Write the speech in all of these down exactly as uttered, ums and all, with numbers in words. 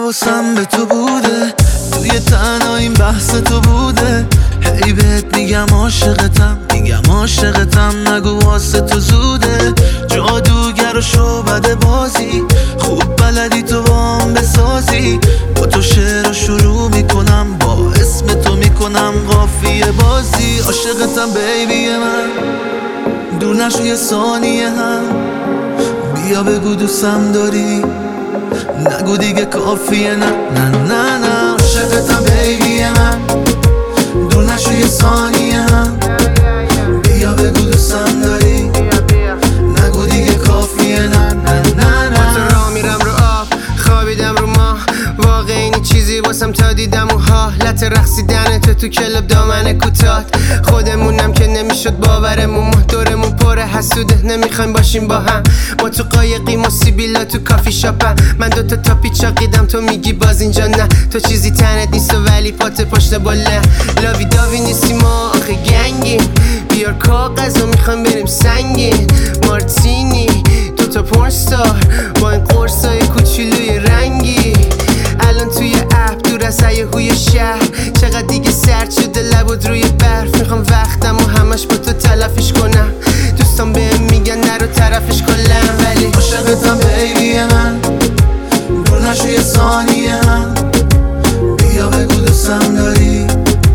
حواسم به تو بوده، توی تنها این بحث تو بوده. هی بهت میگم عاشقتم، میگم عاشقتم، نگو واسه تو زوده. جادوگر و شعبده بازی، خوب بلدی تو بام بسازی. با تو شعر شروع میکنم، با اسم تو میکنم قافیه بازی. عاشقتم بیبی من، دور نشو یه ثانیه هم. بیا بگو دوستم داری، نگو دیگه کافیه. نه نه نه نه عاشقتم بیبی من، دور نشو یه ثانیه هم. بیا بگو دوستم داری، نگو دیگه کافیه. نه نه نه نه با تو راه میرم رو آب، خوابیدم رو ماه. واقع اینی چیزی واسم تا دیدم و حالت رقصیدن تو تو کلاب دامن کوتاه. خودمونم که نمیشد باورمون، محتورمون پره حسوده، نمیخوایم باشیم با هم. ما تو قایقیم و سیبیلا تو کافی شاپم. من دوتا تا پیچاقیدم، تو میگی باز اینجا نه. تو چیزی تنت نیست و ولی پات پشت بله. لاوی داوی نیستیم ما آخه گنگیم، بیار کاغذ و میخوایم بریم سنگین. مارتینی تو تا پورنستار، با این قرصای کوچولوی رنگی. الان توی اپ دور از هیاهوی شهر، چقدر دیگه سرد شده لبود روی برف. میخوام وقتم و همش با تو تلفش کنم، دوستان بهم میگن نرو طرفش کلم. ولی عاشقتم بیبی من، دور نشو یه ثانیه هم. بیا بگو دوستم داری،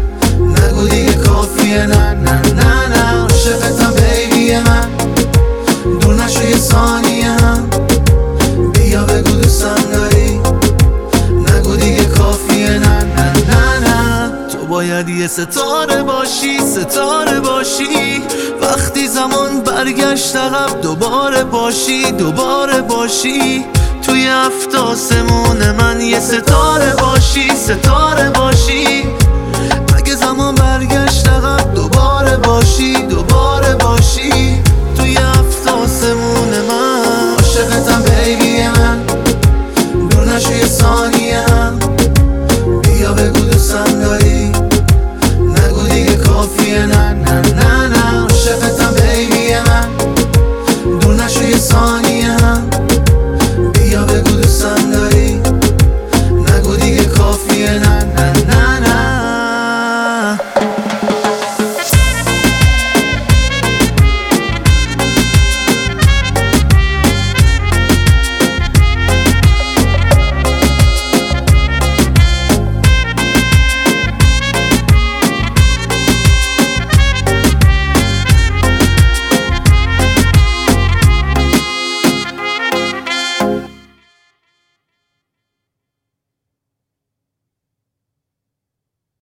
نگو دیگه کافیه. نه نه نه نه عاشقتم بیبی من، دور نشو یه ثانیه هم. بیا بگو دوستم داری، نگو دیگه کافیه. نه نه نه نه تو باید یه ستاره باشی، ستاره باشی. وقتی زمان برگشت عقب، دوباره باشی، دوباره باشی. توی هفت آسمون من یه ستاره باشی،